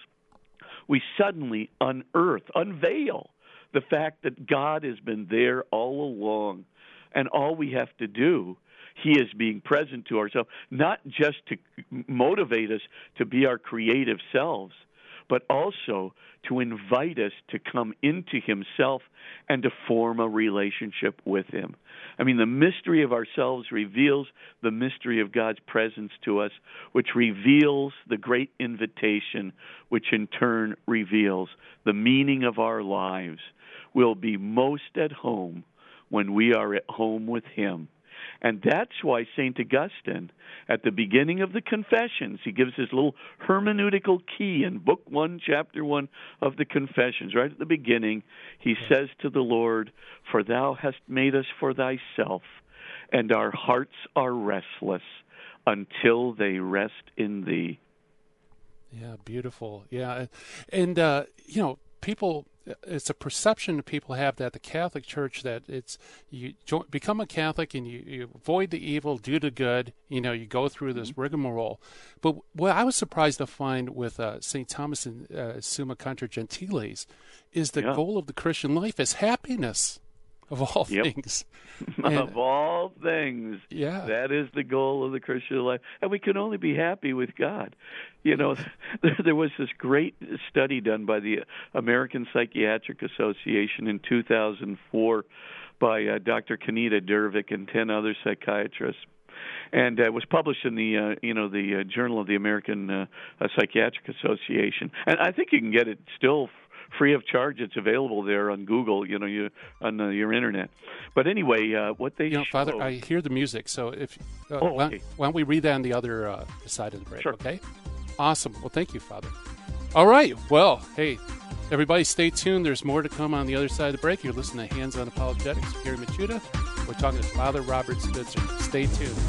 Speaker 4: we suddenly unearth, unveil the fact that God has been there all along, and all we have to do, he is being present to ourselves, not just to motivate us to be our creative selves, but also to invite us to come into himself and to form a relationship with him. I mean, the mystery of ourselves reveals the mystery of God's presence to us, which reveals the great invitation, which in turn reveals the meaning of our lives. We'll be most at home when we are at home with him. And that's why Saint Augustine, at the beginning of the Confessions, he gives his little hermeneutical key in Book one, Chapter one of the Confessions. Right at the beginning, he says to the Lord, "For thou hast made us for thyself, and our hearts are restless until they rest in thee."
Speaker 2: Yeah, beautiful. Yeah. And, uh, you know, people... it's a perception people have that the Catholic Church, that it's you join, become a Catholic and you, you avoid the evil, do the good. You know, you go through this mm-hmm. rigmarole. But what I was surprised to find with uh, Saint Thomas and uh, Summa Contra Gentiles is the yeah. goal of the Christian life is happiness, of all yep. things. And,
Speaker 4: of all things,
Speaker 2: yeah,
Speaker 4: that is the goal of the Christian life, and we can only be happy with God. You know, there was this great study done by the American Psychiatric Association in two thousand four by uh, Doctor Kenita Dervick and ten other psychiatrists, and uh, it was published in the uh, you know the uh, Journal of the American uh, uh, Psychiatric Association, and I think you can get it still free of charge. It's available there on Google, you know, you on uh, your internet. But anyway, uh, what they
Speaker 2: you know,
Speaker 4: show...
Speaker 2: Father, I hear the music, so if uh,
Speaker 4: oh,
Speaker 2: why,
Speaker 4: okay.
Speaker 2: why don't we read that on the other uh, side of the break?
Speaker 4: Sure.
Speaker 2: Okay. Awesome. Well, thank you, Father. All right. Well, hey, everybody, stay tuned. There's more to come on the other side of the break. You're listening to Hands On Apologetics with Gary Machuda. We're talking to Father Robert Spitzer. Stay tuned.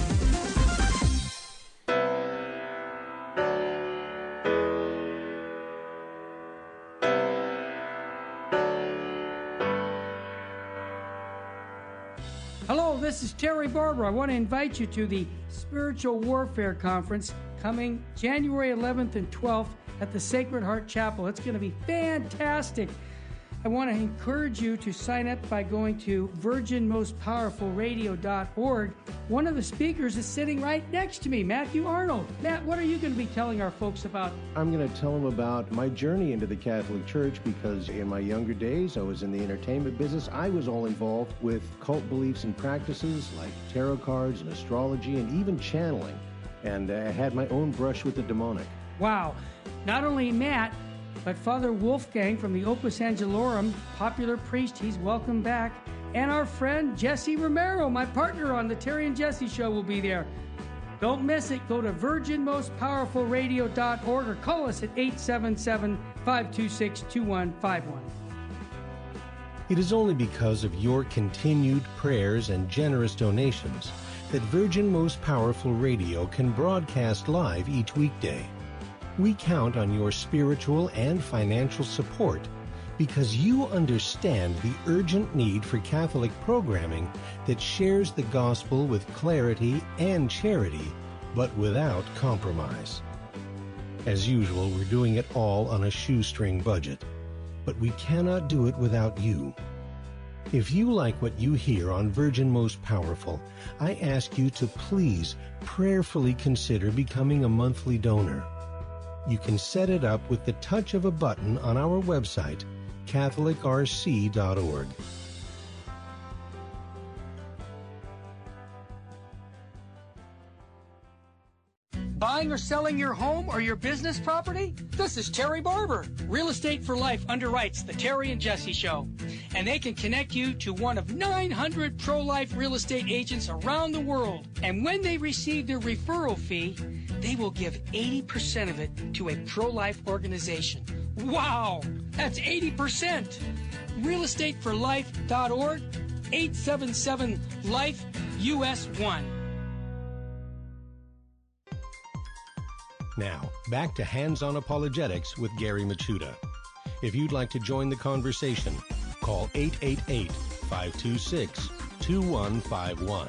Speaker 3: This is Terry Barber. I want to invite you to the Spiritual Warfare Conference coming January eleventh and twelfth at the Sacred Heart Chapel. It's going to be fantastic. I want to encourage you to sign up by going to virgin most powerful radio dot org. One of the speakers is sitting right next to me, Matthew Arnold. Matt, what are you going to be telling our folks about?
Speaker 5: I'm going to tell them about my journey into the Catholic Church, because in my younger days, I was in the entertainment business. I was all involved with cult beliefs and practices like tarot cards and astrology and even channeling. And I had my own brush with the demonic.
Speaker 3: Wow. Not only Matt, but Father Wolfgang from the Opus Angelorum, popular priest, he's welcome back. And our friend Jesse Romero, my partner on the Terry and Jesse Show, will be there. Don't miss it. Go to virgin most powerful radio dot org or call us at eight seven seven, five two six, two one five one.
Speaker 1: It is only because of your continued prayers and generous donations that Virgin Most Powerful Radio can broadcast live each weekday. We count on your spiritual and financial support because you understand the urgent need for Catholic programming that shares the gospel with clarity and charity, but without compromise. As usual, we're doing it all on a shoestring budget, but we cannot do it without you. If you like what you hear on Virgin Most Powerful, I ask you to please prayerfully consider becoming a monthly donor. You can set it up with the touch of a button on our website, Catholic R C dot org.
Speaker 3: Buying or selling your home or your business property? This is Terry Barber. Real Estate for Life underwrites the Terry and Jesse Show, and they can connect you to one of nine hundred pro-life real estate agents around the world. And when they receive their referral fee, they will give eighty percent of it to a pro-life organization. Wow, that's eighty percent. real estate for life dot org, eight seven seven life U S one.
Speaker 1: Now, back to Hands-On Apologetics with Gary Machuda. If you'd like to join the conversation, call eight eight eight, five two six, two one five one.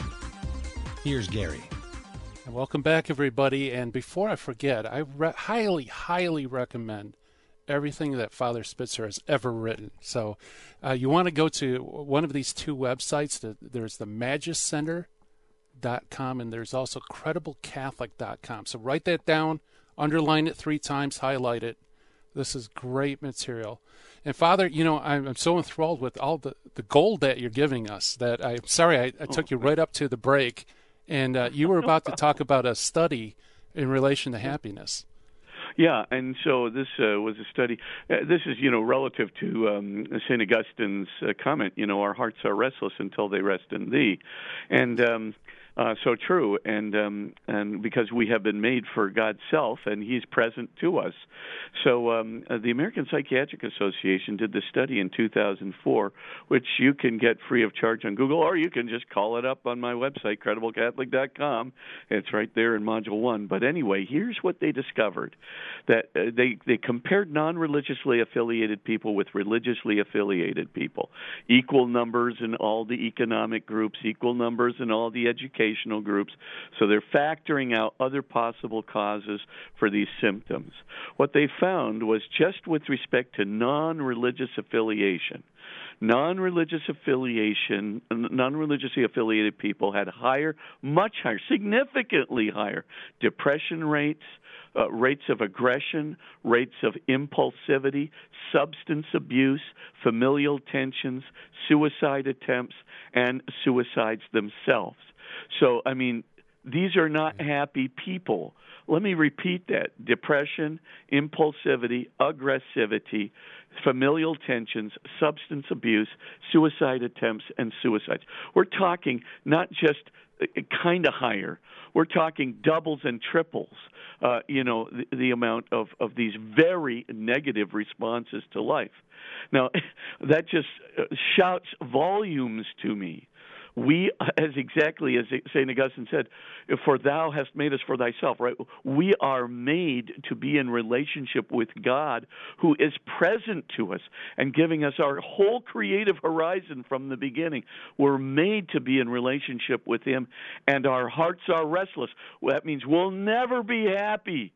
Speaker 1: Here's Gary.
Speaker 2: Welcome back, everybody. And before I forget, I re- highly, highly recommend everything that Father Spitzer has ever written. So uh, you want to go to one of these two websites. There's the Magis Center dot com and there's also credible catholic dot com. So write that down, underline it three times, highlight it. This is great material. And Father, you know, I'm, I'm so enthralled with all the, the gold that you're giving us that I'm sorry I, I took you right up to the break, and uh, you were about to talk about a study in relation to happiness.
Speaker 4: Yeah, and so this uh, was a study. Uh, this is, you know, relative to um, Saint Augustine's uh, comment, you know, our hearts are restless until they rest in thee. And um, uh, so true, and um, and because we have been made for God's self, and he's present to us. So um, uh, the American Psychiatric Association did this study in two thousand four, which you can get free of charge on Google, or you can just call it up on my website, credible catholic dot com. It's right there in Module one. But anyway, here's what they discovered. That uh, they, they compared non-religiously affiliated people with religiously affiliated people. Equal numbers in all the economic groups, equal numbers in all the educational groups. So they're factoring out other possible causes for these symptoms. What they found was just with respect to non-religious affiliation, non-religious affiliation, non-religiously affiliated people had higher, much higher, significantly higher depression rates, Uh, rates of aggression, rates of impulsivity, substance abuse, familial tensions, suicide attempts, and suicides themselves. So, I mean, these are not happy people. Let me repeat that. Depression, impulsivity, aggressivity, familial tensions, substance abuse, suicide attempts, and suicides. We're talking not just kind of higher. We're talking doubles and triples, uh, you know, the, the amount of, of these very negative responses to life. Now, that just shouts volumes to me. We, as exactly as Saint Augustine said, for thou hast made us for thyself, right? We are made to be in relationship with God, who is present to us and giving us our whole creative horizon from the beginning. We're made to be in relationship with him, and our hearts are restless. Well, that means we'll never be happy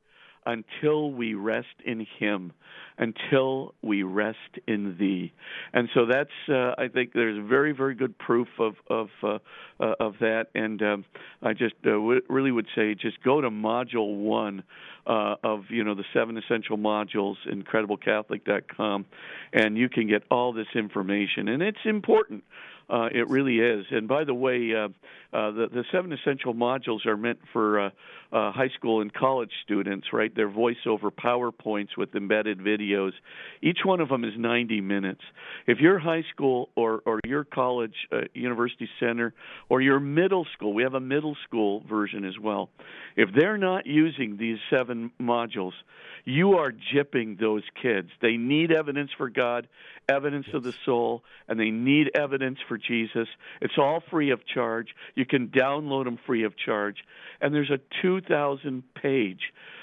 Speaker 4: until we rest in him, until we rest in thee. And so that's, uh, I think there's very, very good proof of of uh, uh, of that. And um, I just uh, w- really would say just go to Module one uh, of, you know, the seven essential modules in credible catholic dot com, and you can get all this information. And it's important. Uh, it really is. And by the way, uh, uh, the, the seven essential modules are meant for uh, uh, high school and college students, right? They're voice-over PowerPoints with embedded videos. Each one of them is ninety minutes. If your high school or, or your college, uh, university center, or your middle school, we have a middle school version as well. If they're not using these seven modules, you are gypping those kids. They need evidence for God, evidence of the soul, and they need evidence for Jesus. It's all free of charge. You can download them free of charge. And there's a two thousand page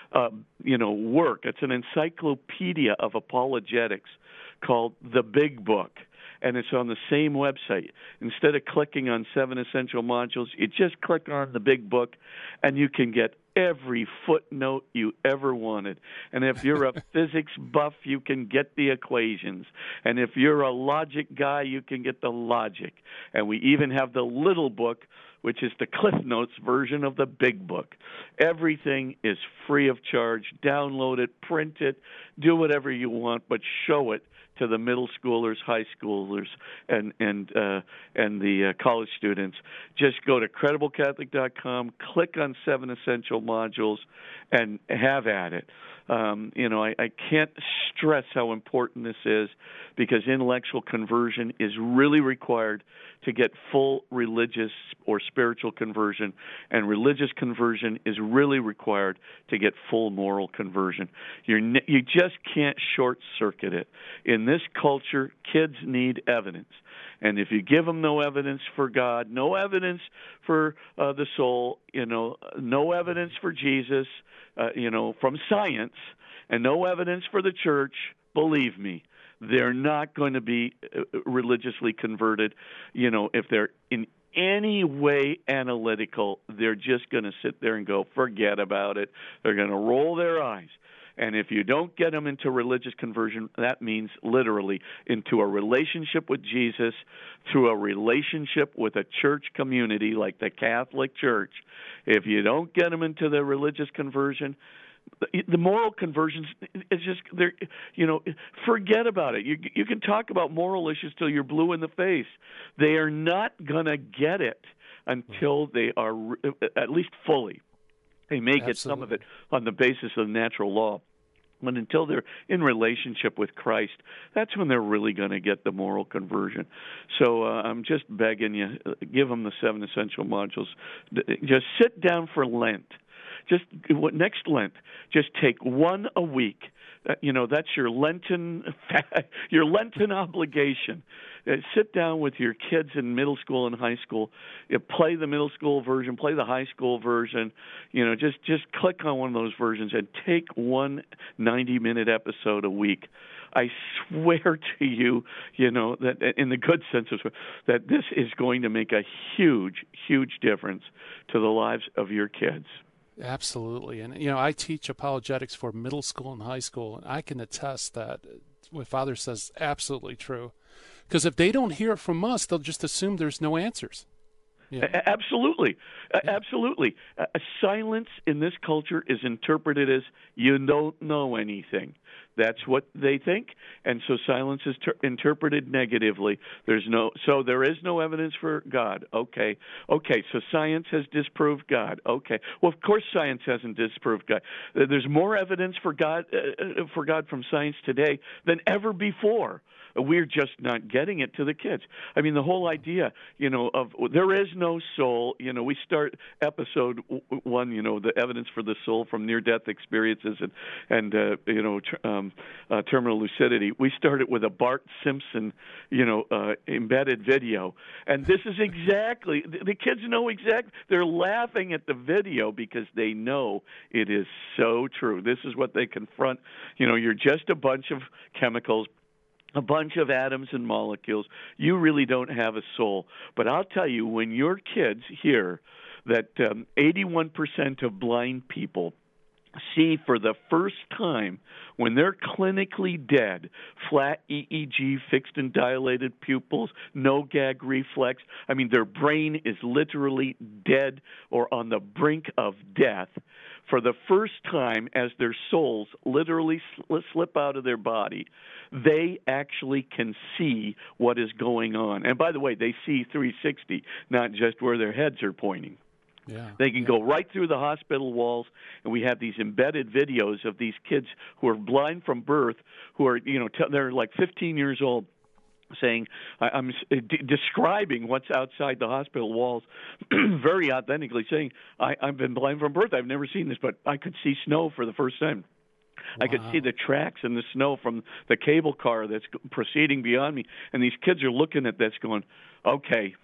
Speaker 4: uh, you know, work. It's an encyclopedia of apologetics called The Big Book, and it's on the same website. Instead of clicking on seven essential modules, you just click on The Big Book, and you can get every footnote you ever wanted. And if you're a physics buff, you can get the equations. And if you're a logic guy, you can get the logic. And we even have the little book, which is the Cliff Notes version of the Big Book. Everything is free of charge. Download it, print it, do whatever you want, but show it to the middle schoolers, high schoolers, and and uh, and the uh, college students. Just go to credible catholic dot com, click on seven essential modules, and have at it. Um, you know, I, I can't stress how important this is, because intellectual conversion is really required to get full religious or spiritual conversion, and religious conversion is really required to get full moral conversion. You're, you just can't short-circuit it. In this culture, kids need evidence. And if you give them no evidence for God, no evidence for uh, the soul, you know, no evidence for Jesus, uh, you know, from science, and no evidence for the church, believe me, they're not going to be religiously converted. You know, if they're in any way analytical, they're just going to sit there and go, forget about it. They're going to roll their eyes. And if you don't get them into religious conversion, that means literally into a relationship with Jesus through a relationship with a church community like the Catholic Church. If you don't get them into the religious conversion, the moral conversions is just, they're, you know, forget about it. You you can talk about moral issues till you're blue in the face. They are not going to get it until they are, at least fully. They may get some of it on the basis of natural law. But until they're in relationship with Christ, that's when they're really going to get the moral conversion. So uh, I'm just begging you, give them the seven essential modules. Just sit down for Lent. Just next Lent, just take one a week. Uh, you know, that's your Lenten your Lenten obligation. Uh, sit down with your kids in middle school and high school. You play the middle school version, play the high school version. You know, just just click on one of those versions and take one ninety-minute episode a week. I swear to you, you know, that in the good sense of that this is going to make a huge, huge difference to the lives of your kids.
Speaker 2: Absolutely. And, you know, I teach apologetics for middle school and high school, and I can attest that what Father says is absolutely true. Because if they don't hear it from us, they'll just assume there's no answers. Yeah.
Speaker 4: Absolutely. Yeah. Absolutely. Uh, silence in this culture is interpreted as you don't know anything. That's what they think, and so silence is ter- interpreted negatively. There's no, so there is no evidence for God. Okay, okay. So science has disproved God. Okay. Well, of course, science hasn't disproved God. There's more evidence for God uh, for God from science today than ever before. We're just not getting it to the kids. I mean, the whole idea, you know, of there is no soul. You know, we start episode one, you know, the evidence for the soul from near-death experiences and, and uh, you know, tr- um, uh, terminal lucidity. We started with a Bart Simpson, you know, uh, embedded video. And this is exactly, the, the kids know exactly, they're laughing at the video because they know it is so true. This is what they confront. You know, you're just a bunch of chemicals, a bunch of atoms and molecules. You really don't have a soul. But I'll tell you, when your kids hear that um, eighty-one percent of blind people see for the first time when they're clinically dead, flat E E G, fixed and dilated pupils, no gag reflex. I mean, their brain is literally dead or on the brink of death. For the first time, as their souls literally slip out of their body, they actually can see what is going on. And by the way, they see three sixty, not just where their heads are pointing.
Speaker 2: Yeah,
Speaker 4: they can
Speaker 2: yeah.
Speaker 4: go right through the hospital walls, and we have these embedded videos of these kids who are blind from birth, who are, you know, t- they're like fifteen years old, saying, I, I'm uh, d- describing what's outside the hospital walls, very authentically saying, I, I've been blind from birth. I've never seen this, but I could see snow for the first time. Wow. I could see the tracks in the snow from the cable car that's proceeding beyond me. And these kids are looking at this going, okay,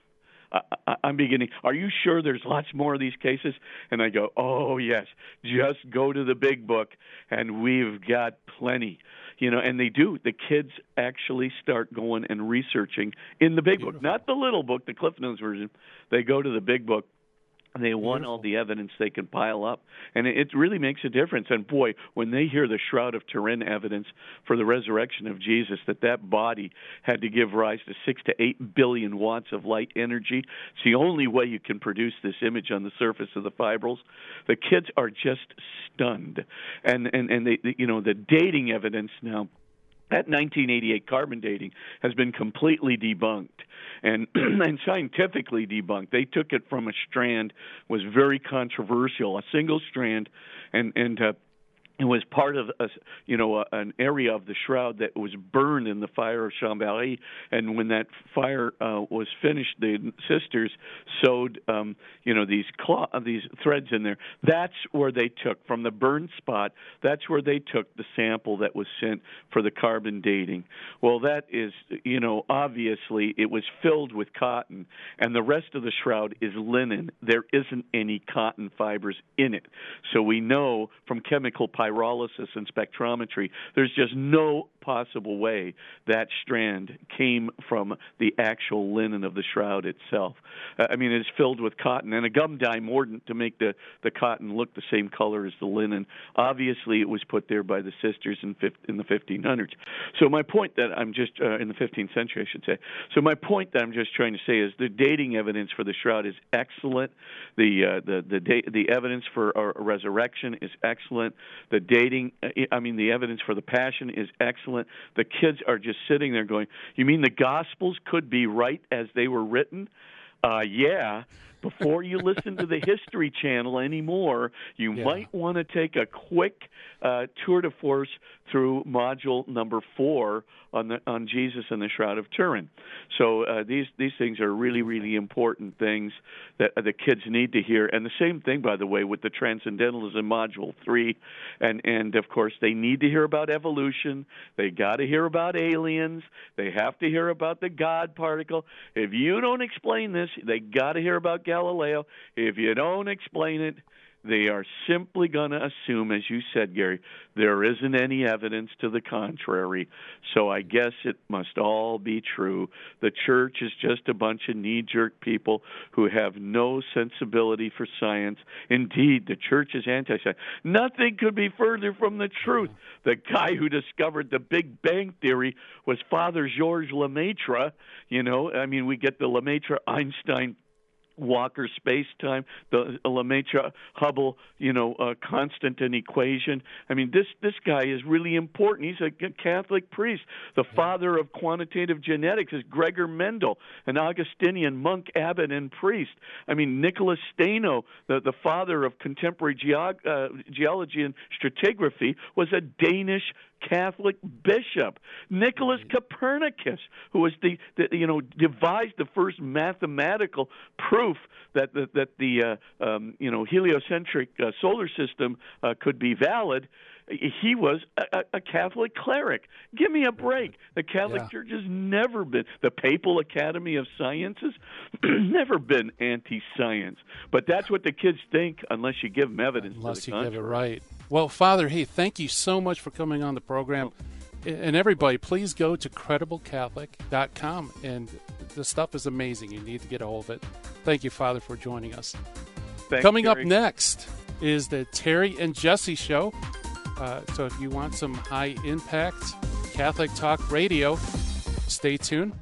Speaker 4: I, I'm beginning, are you sure there's lots more of these cases? And I go, oh, yes, just go to the big book, and we've got plenty. You know, and they do. The kids actually start going and researching in the big Beautiful. book, not the little book, the Cliff Notes version. They go to the big book. And they want Beautiful. all the evidence they can pile up. And it really makes a difference. And, boy, when they hear the Shroud of Turin evidence for the resurrection of Jesus, that that body had to give rise to six to eight billion watts of light energy, it's the only way you can produce this image on the surface of the fibrils. The kids are just stunned. And, and, and they, you know, the dating evidence now, that nineteen eighty-eight carbon dating has been completely debunked and, and scientifically debunked. They took it from a strand, was very controversial, a single strand, and, and uh, it was part of a, you know, a, an area of the shroud that was burned in the fire of Chambéry. And when that fire uh, was finished, the sisters sewed, um, you know, these cloth, these threads in there. That's where they took from the burned spot. That's where they took the sample that was sent for the carbon dating. Well, that is, you know, obviously it was filled with cotton, and the rest of the shroud is linen. There isn't any cotton fibers in it. So we know from chemical pyrolysis and spectrometry, there's just no possible way that strand came from the actual linen of the shroud itself. Uh, I mean, it's filled with cotton and a gum dye mordant to make the, the cotton look the same color as the linen. Obviously, it was put there by the sisters in, in the fifteen hundreds. So my point that I'm just, uh, in the fifteenth century, I should say. So my point that I'm just trying to say is the dating evidence for the shroud is excellent. The, uh, the, the, da- the evidence for a resurrection is excellent. The dating, I mean, the evidence for the passion is excellent. The kids are just sitting there going, you mean the Gospels could be right as they were written? Uh, yeah. Before you listen to the History Channel anymore, you yeah. might want to take a quick uh, tour de force through module number four on the on Jesus and the Shroud of Turin. So uh, these these things are really, really important things that uh, the kids need to hear. And the same thing, by the way, with the Transcendentalism module three. And, and of course, they need to hear about evolution. They got to hear about aliens. They have to hear about the God particle. If you don't explain this, they got to hear about Galileo. If you don't explain it, they are simply going to assume, as you said, Gary, there isn't any evidence to the contrary. So I guess it must all be true. The church is just a bunch of knee-jerk people who have no sensibility for science. Indeed, the church is anti-science. Nothing could be further from the truth. The guy who discovered the Big Bang Theory was Father Georges Lemaitre. You know, I mean, we get the Lemaitre-Einstein Walker space-time, the Lemaitre-Hubble, you know, uh, constant and equation. I mean, this this guy is really important. He's a Catholic priest. The father of quantitative genetics is Gregor Mendel, an Augustinian monk, abbot, and priest. I mean, Nicholas Steno, the, the father of contemporary geog- uh, geology and stratigraphy, was a Danish Catholic bishop. Nicholas Copernicus, who was the, the you know devised the first mathematical proof that the, that the uh, um, you know heliocentric uh, solar system uh, could be valid. He was a, a Catholic cleric. Give me a break. The Catholic yeah. Church has never been, the Papal Academy of Sciences, never been anti-science. But that's what the kids think unless you give them evidence.
Speaker 2: Unless
Speaker 4: to the
Speaker 2: you
Speaker 4: contrary.
Speaker 2: give it right. Well, Father, hey, thank you so much for coming on the program. And everybody, please go to credible catholic dot com. And the stuff is amazing. You need to get a hold of it. Thank you, Father, for joining us.
Speaker 4: Thanks,
Speaker 2: Coming
Speaker 4: Terry.
Speaker 2: up next is the Terry and Jesse Show. Uh, so if you want some high-impact Catholic talk radio, stay tuned.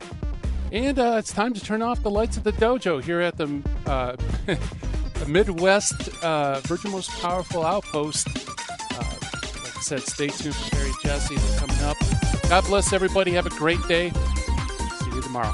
Speaker 2: And uh, it's time to turn off the lights at the dojo here at the, uh, the Midwest uh, Virgin Most Powerful Outpost. Uh, like I said, stay tuned for Terry and Jesse. They're coming up. God bless everybody. Have a great day. See you tomorrow.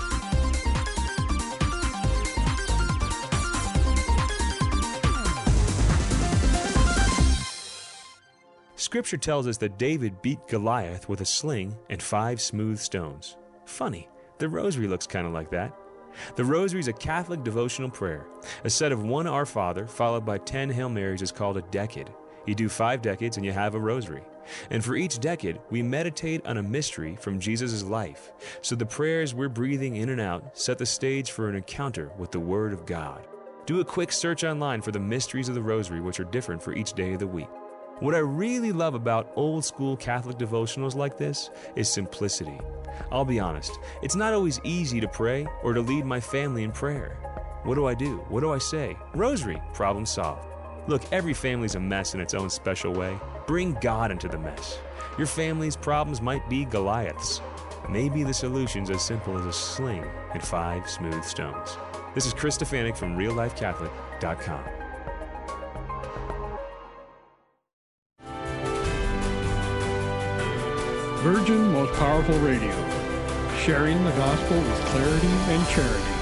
Speaker 6: Scripture tells us that David beat Goliath with a sling and five smooth stones. Funny, the rosary looks kind of like that. The rosary is a Catholic devotional prayer. A set of one Our Father followed by ten Hail Marys is called a decade. You do five decades and you have a rosary. And for each decade, we meditate on a mystery from Jesus' life, so the prayers we're breathing in and out set the stage for an encounter with the Word of God. Do a quick search online for the mysteries of the Rosary, which are different for each day of the week. What I really love about old-school Catholic devotionals like this is simplicity. I'll be honest, it's not always easy to pray or to lead my family in prayer. What do I do? What do I say? Rosary, problem solved. Look, every family's a mess in its own special way. Bring God into the mess. Your family's problems might be Goliaths. Maybe the solution's as simple as a sling and five smooth stones. This is Chris Stefanik from real life catholic dot com.
Speaker 7: Virgin Most Powerful Radio, sharing the gospel with clarity and charity.